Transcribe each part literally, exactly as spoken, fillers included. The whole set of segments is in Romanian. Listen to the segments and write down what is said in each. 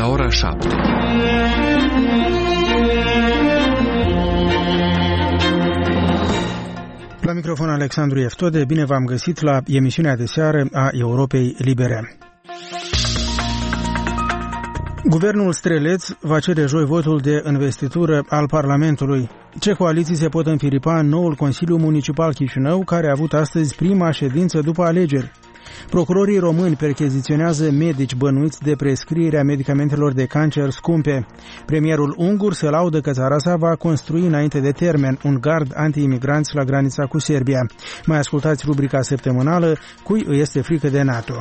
ora șapte. La microfon Alexandru Eftode, bine v-am găsit la emisiunea de seară a Europei Libere. Guvernul Streleț va cere joi votul de investitură al Parlamentului. Ce coaliții se pot înfiripa în noul Consiliu Municipal Chișinău, care a avut astăzi prima ședință după alegeri? Procurorii români percheziționează medici bănuiți de prescrierea medicamentelor de cancer scumpe. Premierul ungur se laudă că țara sa va construi înainte de termen un gard anti-imigranți la granița cu Serbia. Mai ascultați rubrica săptămânală Cui îi este frică de NATO.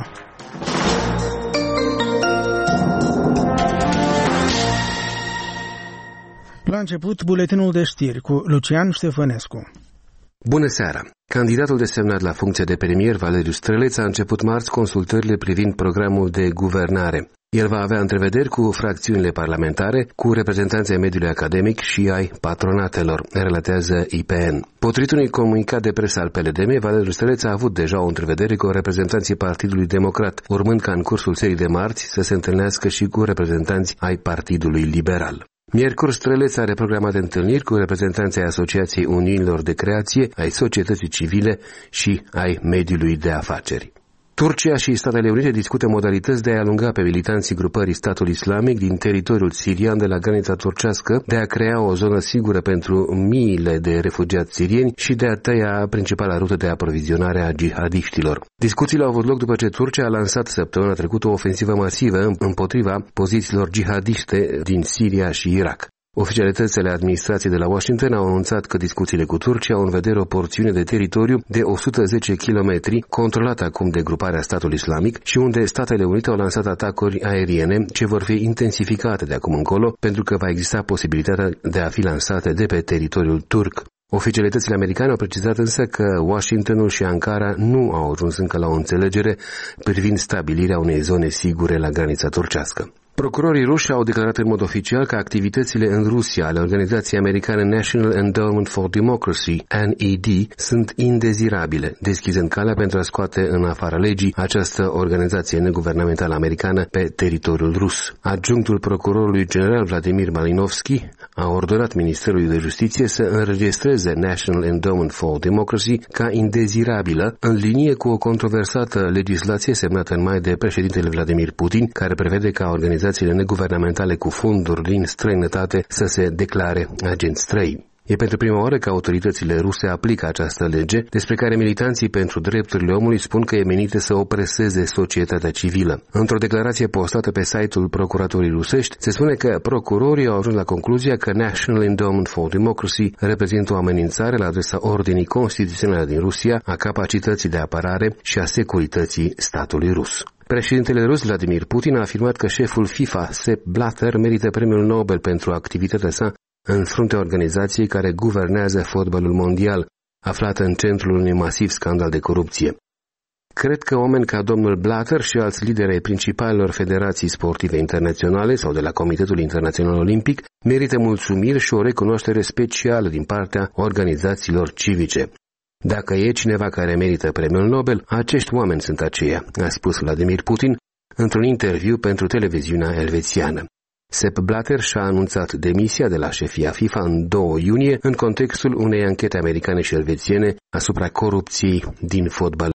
La început, buletinul de știri cu Lucian Ștefănescu. Bună seara! Candidatul desemnat la funcția de premier, Valeriu Streleț, a început marți consultările privind programul de guvernare. El va avea întrevederi cu fracțiunile parlamentare, cu reprezentanții mediului academic și ai patronatelor, relatează I P N. Potrivit unui comunicat de presă al P L D M, Valeriu Streleț a avut deja o întrevedere cu reprezentanții Partidului Democrat, urmând ca în cursul serii de marți să se întâlnească și cu reprezentanții ai Partidului Liberal. Miercuri, Streleț are programate întâlniri cu reprezentanții Asociației Uniunilor de Creație, ai societății civile și ai mediului de afaceri. Turcia și Statele Unite discută modalități de a alunga pe militanții grupării Statul Islamic din teritoriul sirian de la granița turcească, de a crea o zonă sigură pentru miile de refugiați sirieni și de a tăia principala rută de aprovizionare a jihadiștilor. Discuțiile au avut loc după ce Turcia a lansat săptămâna trecută o ofensivă masivă împotriva pozițiilor jihadiste din Siria și Irak. Oficialitățile administrației de la Washington au anunțat că discuțiile cu Turcia au în vedere o porțiune de teritoriu de o sută zece kilometri, controlată acum de gruparea Statul Islamic și unde Statele Unite au lansat atacuri aeriene ce vor fi intensificate de acum încolo pentru că va exista posibilitatea de a fi lansate de pe teritoriul turc. Oficialitățile americane au precizat însă că Washingtonul și Ankara nu au ajuns încă la o înțelegere privind stabilirea unei zone sigure la granița turcească. Procurorii ruși au declarat în mod oficial că activitățile în Rusia ale organizației americane National Endowment for Democracy, N E D, sunt indezirabile, deschizând calea pentru a scoate în afara legii această organizație neguvernamentală americană pe teritoriul rus. Adjunctul procurorului general Vladimir Malinovski a ordonat Ministerului de Justiție să înregistreze National Endowment for Democracy ca indezirabilă, în linie cu o controversată legislație semnată în mai de președintele Vladimir Putin, care prevede ca organizațiile neguvernamentale cu fonduri din străinătate să se declare agenți străini. E pentru prima oară că autoritățile ruse aplică această lege, despre care militanții pentru drepturile omului spun că e menită să opreseze societatea civilă. Într-o declarație postată pe site-ul procuraturii rusești, se spune că procurorii au ajuns la concluzia că National Endowment for Democracy reprezintă o amenințare la adresa ordinii constituționale din Rusia, a capacității de apărare și a securității statului rus. Președintele rus Vladimir Putin a afirmat că șeful FIFA, Sepp Blatter, merită premiul Nobel pentru activitatea sa în fruntea organizației care guvernează fotbalul mondial, aflată în centrul unui masiv scandal de corupție. Cred că oameni ca domnul Blatter și alți lideri ai principalelor federații sportive internaționale sau de la Comitetul Internațional Olimpic merită mulțumiri și o recunoaștere specială din partea organizațiilor civice. Dacă e cineva care merită premiul Nobel, acești oameni sunt aceia, a spus Vladimir Putin într-un interviu pentru televiziunea elvețiană. Sepp Blatter și-a anunțat demisia de la șefia FIFA în doi iunie în contextul unei anchete americane și elvețiene asupra corupției din fotbal